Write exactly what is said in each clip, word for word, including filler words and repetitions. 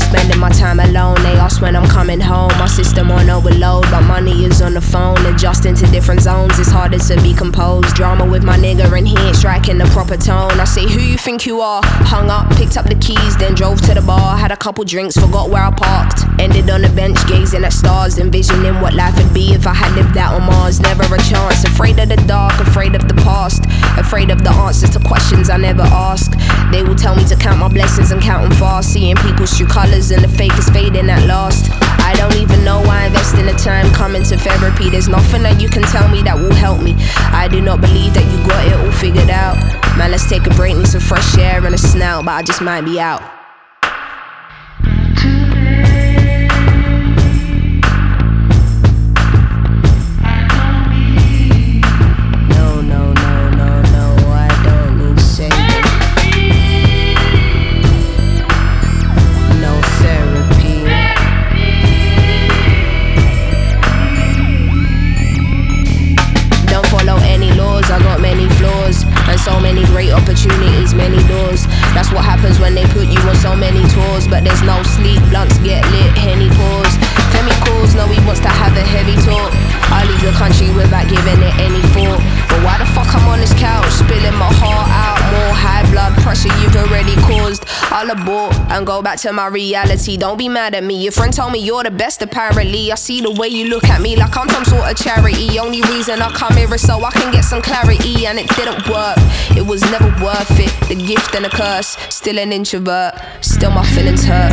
spending my time alone. They ask when I'm coming home. My system on overload, but money is on the phone. Adjusting to different zones, it's harder to be composed. Drama with my nigga and he ain't striking the proper tone. I say, who you think you are? Hung up, picked up the keys, then drove to the bar. Had a couple drinks, forgot where I parked. Ended on the bench, gazing at stars, envisioning what life would be if I had lived out on Mars. Never a chance, afraid of the dark, afraid of the past, afraid of the answers to questions I never ask. They will tell me to count my blessings and count them fast. Seeing people's true colours and the fake is fading at last. I don't even know why I invest in the time coming to therapy. There's nothing that you can tell me that will help me. I do not believe that you got it all figured out. Man, let's take a break, need some fresh air and a snout, but I just might be out. So many great opportunities, many doors. That's what happens when they put you on so many tours. But there's no sleep, blunts get lit, Henny pause. Femi calls, no he wants to have a heavy talk. I leave the country without giving it any thought. But why the fuck I'm on this couch, spilling my heart out. More high blood pressure you've already caused. I'll abort and go back to my reality. Don't be mad at me, your friend told me you're the best apparently. I see the way you look at me like I'm some sort of charity. Only reason I come here is so I can get some clarity. And it didn't work, it was never worth it. The gift and the curse, still an introvert, still my feelings hurt.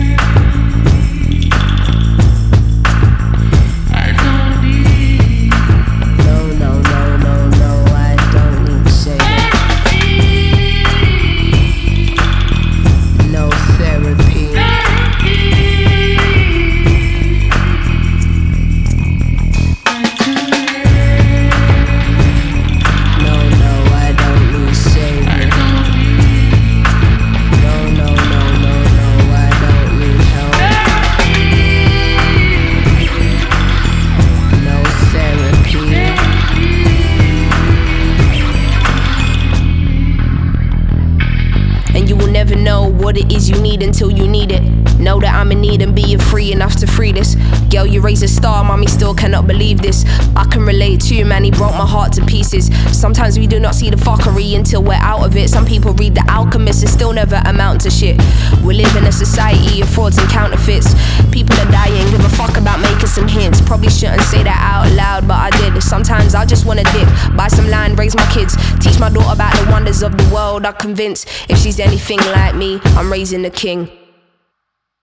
Never know what it is you need until you need it. Know that I'm in need and being free enough to free this. Girl, you raised a star, mommy still cannot believe this. I can relate to you, man, he broke my heart to pieces. Sometimes we do not see the fuckery until we're out of it. Some people read The Alchemist and still never amount to shit. We live in a society of frauds and counterfeits. People are dying, give a fuck about making some hints. Probably shouldn't say that out loud, but I did. Sometimes I just wanna dip, buy some land, raise my kids, teach my daughter about the wonders of the world. I'm convinced if she's anything like me, I'm raising the king.